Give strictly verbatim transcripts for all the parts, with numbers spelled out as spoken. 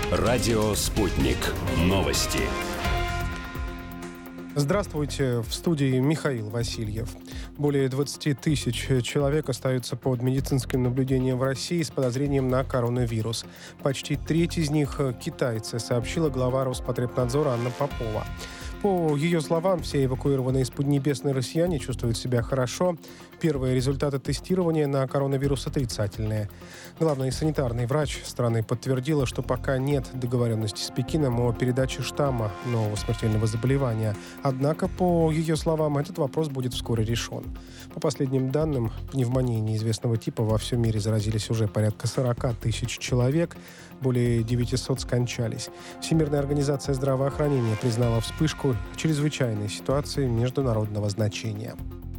Радио «Спутник». Новости. Здравствуйте, в студии Михаил Васильев. Более двадцати тысяч человек остаются под медицинским наблюдением в России с подозрением на коронавирус. Почти треть из них – китайцы, сообщила глава Роспотребнадзора Анна Попова. По ее словам, все эвакуированные из Поднебесной россияне чувствуют себя хорошо. Первые результаты тестирования на коронавирус отрицательные. Главный санитарный врач страны подтвердила, что пока нет договоренности с Пекином о передаче штамма нового смертельного заболевания. Однако, по ее словам, этот вопрос будет вскоре решен. По последним данным, пневмонией неизвестного типа во всем мире заразились уже порядка сорока тысяч человек. Более девятисот скончались. Всемирная организация здравоохранения признала вспышку чрезвычайной ситуации международного значения.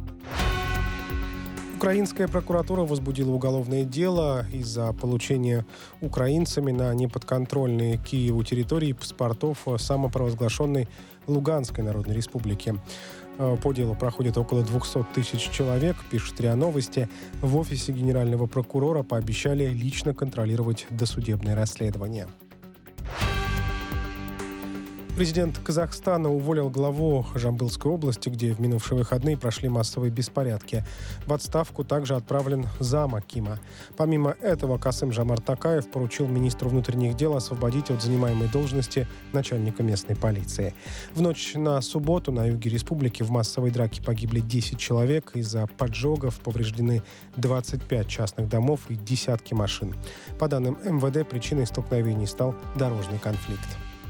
Украинская прокуратура возбудила уголовное дело из-за получения украинцами на неподконтрольные Киеву территории паспортов самопровозглашенной Луганской Народной Республики. По делу проходит около двухсот тысяч человек, пишет РИА Новости. В офисе генерального прокурора пообещали лично контролировать досудебное расследование. Президент Казахстана уволил главу Жамбылской области, где в минувшие выходные прошли массовые беспорядки. В отставку также отправлен зам акима. Помимо этого, Касым-Жомарт Токаев поручил министру внутренних дел освободить от занимаемой должности начальника местной полиции. В ночь на субботу на юге республики в массовой драке погибли десять человек. Из-за поджогов повреждены двадцать пять частных домов и десятки машин. По данным эм вэ дэ, причиной столкновений стал дорожный конфликт.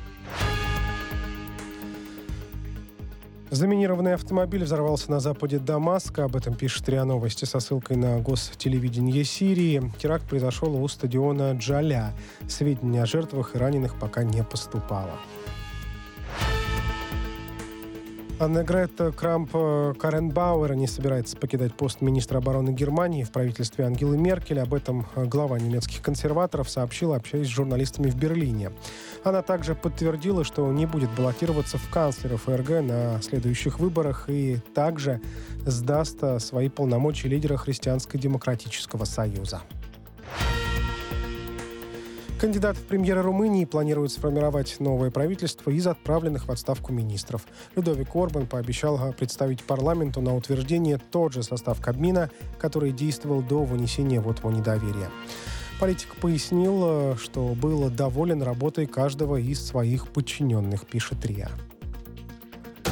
Заминированный автомобиль взорвался на западе Дамаска. Об этом пишет РИА Новости со ссылкой на гостелевидение Сирии. Теракт произошел у стадиона Джаля. Сведений о жертвах и раненых пока не поступало. Аннегрет Крамп-Карренбауэр не собирается покидать пост министра обороны Германии в правительстве Ангелы Меркель. Об этом глава немецких консерваторов сообщила, общаясь с журналистами в Берлине. Она также подтвердила, что не будет баллотироваться в канцлера эф эр гэ на следующих выборах и также сдаст свои полномочия лидера Христианско-демократического союза. Кандидат в премьеры Румынии планирует сформировать новое правительство из отправленных в отставку министров. Людовик Орбан пообещал представить парламенту на утверждение тот же состав Кабмина, который действовал до вынесения вотума недоверия. Политик пояснил, что был доволен работой каждого из своих подчиненных, пишет РИА.